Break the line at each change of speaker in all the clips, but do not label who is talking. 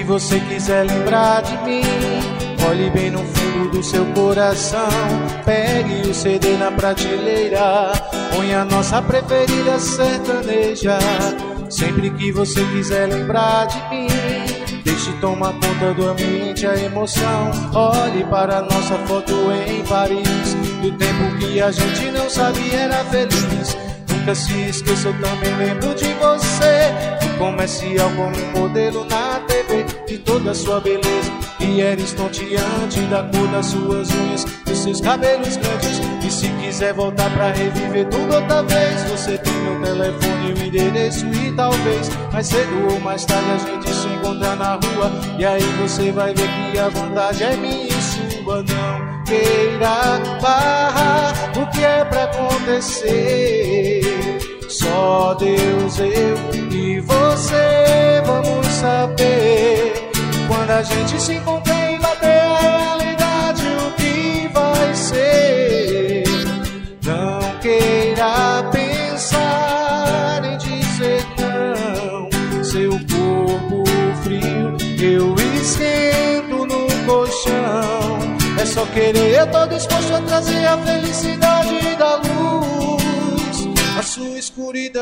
que você quiser lembrar de mim, olhe bem no fundo do seu coração. Pegue o CD na prateleira, põe a nossa preferida sertaneja. Sempre que você quiser lembrar de mim, deixe tomar conta do ambiente, a emoção. Olhe para nossa foto em Paris, do tempo que a gente não sabia era feliz. Nunca se esqueça, eu também lembro de você, do comercial como modelo na TV, de toda a sua beleza, e era estonteante, da cor das suas unhas, dos seus cabelos grandes. E se quiser voltar pra reviver tudo outra vez, você tem meu telefone e o endereço, e talvez mais cedo ou mais tarde a gente se encontrar na rua. E aí você vai ver que a vontade é minha e sua. Não queira barrar o que é pra acontecer, só Deus, eu e você vamos saber. Quando a gente se encontrar e bater a realidade, o que vai ser. Não queira pensar em dizer não, seu corpo frio eu esquento no colchão. É só querer, eu tô disposto a trazer a felicidade da luz, a sua escuridão.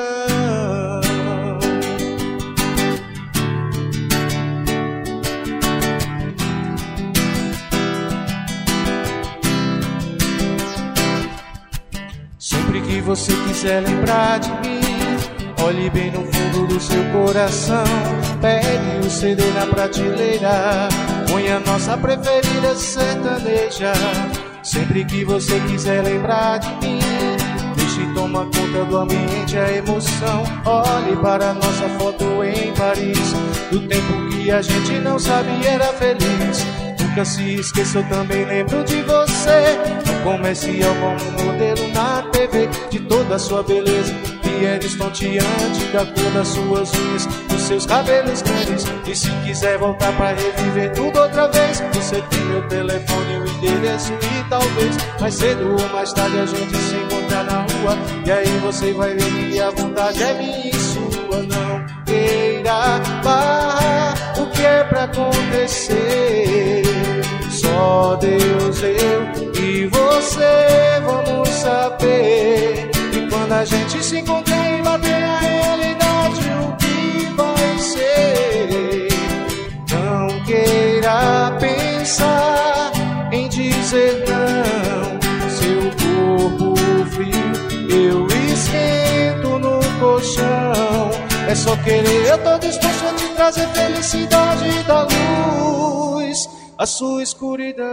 Sempre que você quiser lembrar de mim, olhe bem no fundo do seu coração. Pegue o CD na prateleira, põe a nossa preferida sertaneja. Sempre que você quiser lembrar de mim, deixe tomar conta do ambiente, a emoção. Olhe para a nossa foto em Paris, do tempo que a gente não sabia era feliz. Nunca se esqueça, eu também lembro de você, no comercial como modelo na TV, de toda a sua beleza, e era estonteante, da cor das suas unhas, dos seus cabelos grandes. E se quiser voltar pra reviver tudo outra vez, você tem meu telefone e o endereço, e talvez mais cedo ou mais tarde a gente se encontrar na rua. E aí você vai ver que a vontade é minha e sua. Não queira barrar o que é pra acontecer, só Deus, eu e você vamos saber. E quando a gente se encontrar e bater a realidade, o que vai ser. Não queira pensar em dizer não, seu corpo frio eu esquento no colchão. É só querer, eu tô disposto a te trazer felicidade da luz, a sua escuridão.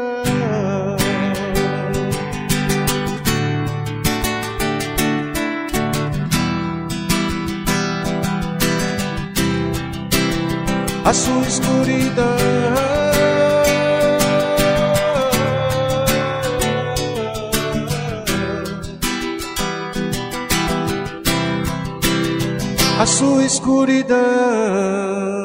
A sua escuridão. A sua escuridão.